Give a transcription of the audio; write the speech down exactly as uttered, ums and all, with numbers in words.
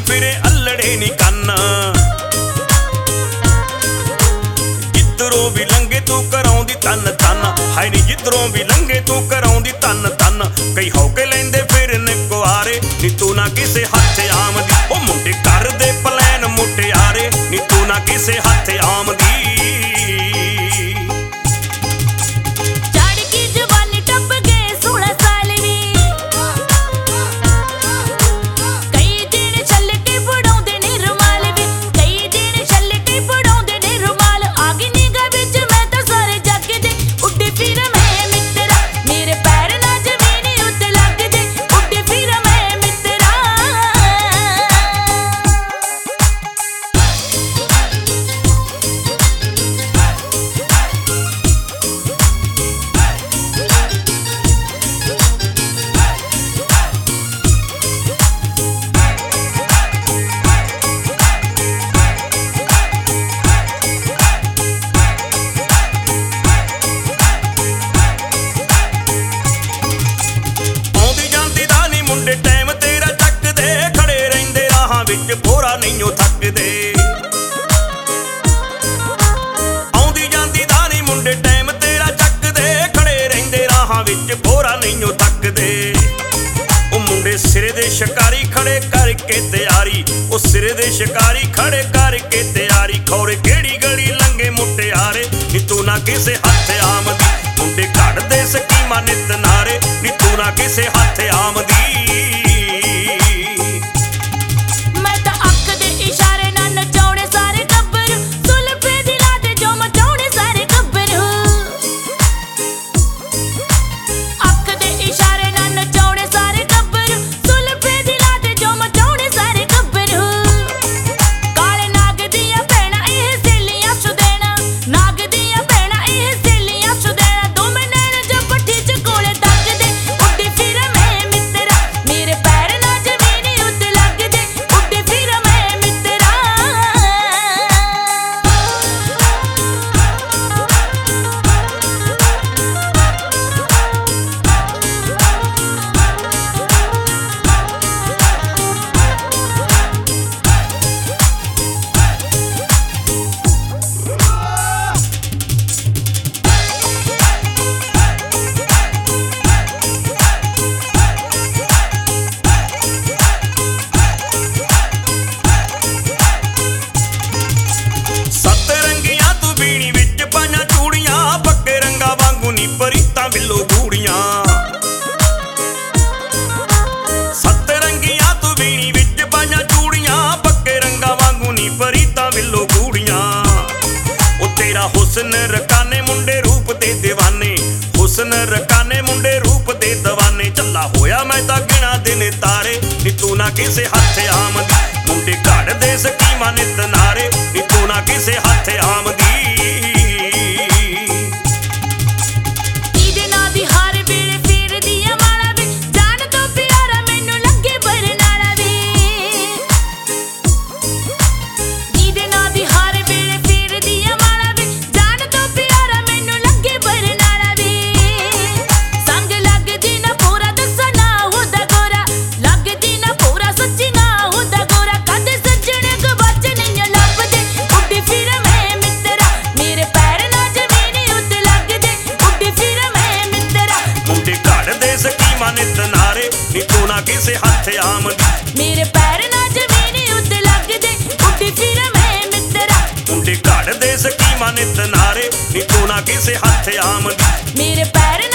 फिरे अल्लड़े नी कन्न जिधरों भी लंघे तू कराउंदी तन तन हाय नी जिधरों भी लंघे तू कराउंदी तन तन कई हौके लैंदे फिरन कुआरे नी तू ना किसे हथ आमदी ओ मुंडे कर दे प्लैन मुटियारे नी तू ना किसे हथ आमदी भोरा नहीं थकदे आउंदी जांदी दा नी मुंडे टाइम तेरा चकदे खड़े रहिंदे राहां विच भोरा नहीं थकदे ओ मुंडे सिरे दे शिकारी खड़े करके तैयारी ओ सिरे दे शिकारी खड़े करके तैयारी खौरे केड़ी गली लंघे मुटियारे नी तू ना किसे हथ आमदी मुंडे कढदे स्कीमां नित नारे नी तू ना किसे हथ आमदी हुस्न रकाने मुंडे रूप दे दीवाने हुस्न रकाने मुंडे रूप दे दीवाने चला होया मैं तां गिना दिन तारे नी तू ना किसे हथ आमदी मुंडे घड़ दे स्कीमां नित नारे नी तू ना किसे हथ आमदी नित नारे नी तू ना किसे हथ आमदी मेरे पैर ना जमीन उत्ते लगदे उड्डी फिर मैं मित्रा मुंडे घड़ दे स्कीमां नित नारे नी तू ना किसे हथ आमदी मेरे पैर